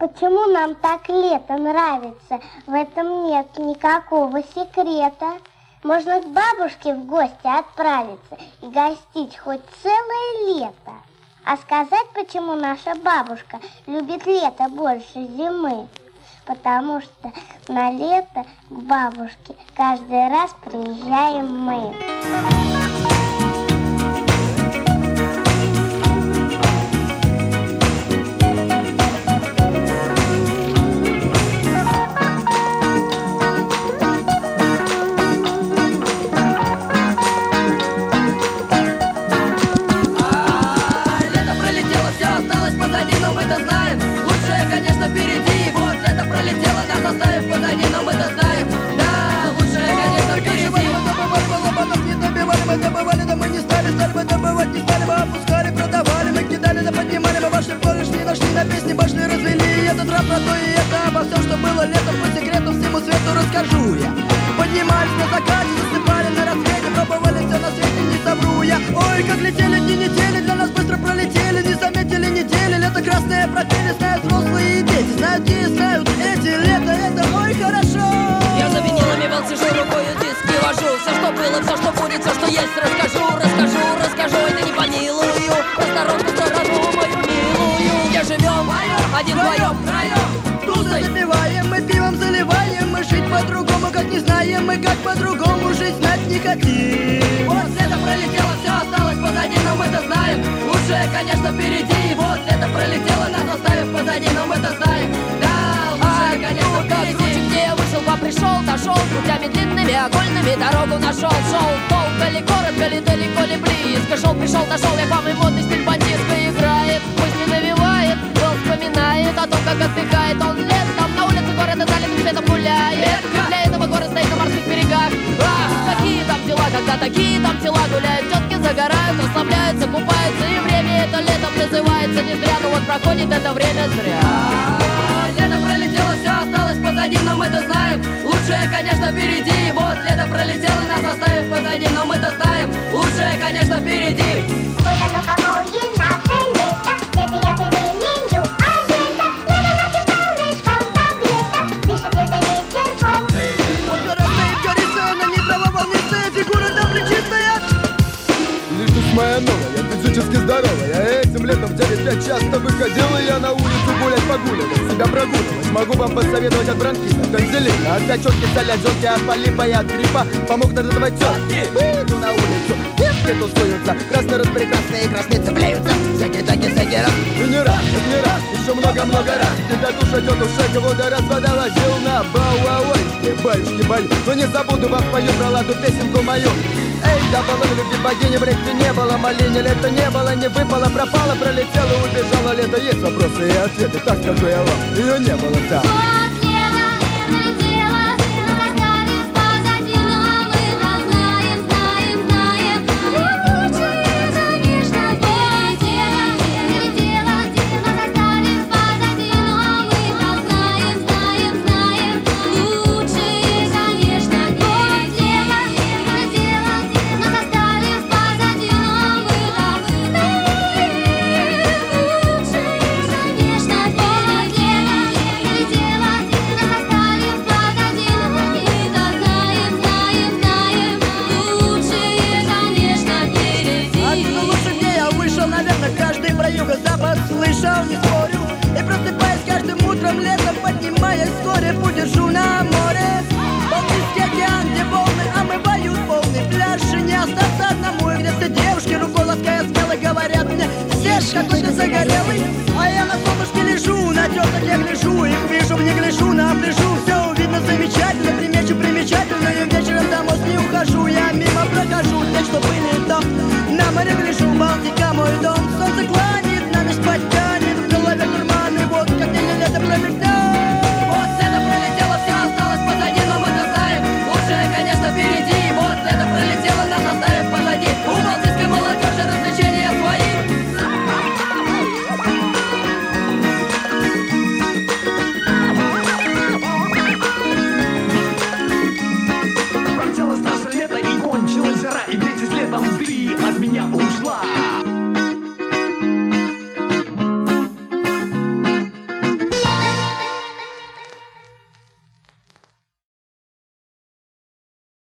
Почему нам так лето нравится? В этом нет никакого секрета. Можно к бабушке в гости отправиться и гостить хоть целое лето. А сказать, почему наша бабушка любит лето больше зимы? Потому что на лето к бабушке каждый раз приезжаем мы. Расскажу я. Поднимались на закате, засыпали на рассвете, пробовали все на свете, не совру я. Ой, как летели дни недели, для нас быстро пролетели, не заметили недели. Лето красное пропели, знают взрослые и дети, знают те и знают эти. Лето, это ой, хорошо. Я за винилами вел, сижу, рукою диски вожу. Все, что было, все, что будет, все, что есть, расскажу. Это не помилую, посторонку сторону мою милую. Где живем, один вдвоем, Запиваем, мы пивом заливаем, мы жить по-другому, как не знаем, мы как по-другому жить знать не хотим. Вот лето пролетело, все осталось позади, но мы-то знаем, лучшее, конечно, впереди. Вот лето пролетело, нас оставив позади, но мы-то знаем, да, лучшее, конечно, впереди. Где я вышел, пришел, дошел, путями длинными, окольными дорогу нашел. Шел долго ли, коротко ли, далеко ли, близко, шел, пришел, дошел, я самый модный стиль бандитка играет, пусть не навевает, но вспоминает о том, как отдыхает он летом. На улице города залитым светом гуляет. Для этого город стоит на морских берегах. Ах, какие там дела, когда такие там тела гуляют. Тетки загорают, расслабляются, купаются. И время это летом называется не зря. Но вот проходит это время зря. Лето пролетело, все осталось позади, но мы-то знаем, лучшее, конечно, впереди. Вот лето пролетело, нас оставив позади, но мы-то знаем, лучшее, конечно, впереди. Вот оно какое наше лето, это я тебе не люблю, а лето, лето ночи полный шкаф, лето, дышит лето ветерком. Вот городные корицы, на нитрово волнистая фигура там плечистая. Личность моя новая, физически здоровая. Этим летом в 9-5 часто выходила я на улицу гулять, погуливать, себя прогуливать. Могу вам посоветовать от бронхита, тонзиллита, от пячетки, солячетки, от полипа и от гриппа. Помог надозвать тетки. Выйду на улицу, девки тусуются, красные распрекрасные красные цепляются. Всякий раз, и не раз, еще много раз. Тебя душа, тетушек, водораз водоложил на бауауэйшки, баюшки. Но не забуду вам пою про ладу песенку мою. Эй, да было любви богини, в реке не было малини. Лето не было, не выпало, пропало, пролетело, убежало. Лето есть вопросы и ответы, так скажу я вам, ее не было там. Слышал, не спорю, и просыпаясь каждым утром летом, поднимаясь вскоре, удержу на море. Балтийский океан, где волны омывают полный пляж, и не остаться одному, и где все девушки рукой лаская смело говорят мне: Серж, какой ты загорелый. А я на солнышке лежу, на теплых я гляжу, их вижу, не гляжу, наближу. Все видно замечательно, примечу примечательную, вечером домой не ухожу, я мимо прохожу, те, что были там. На море гляжу, Балтика мой дом, солнце кланит, на ночь спать тянет, в голове дурман, и вот как день лето промелькнет.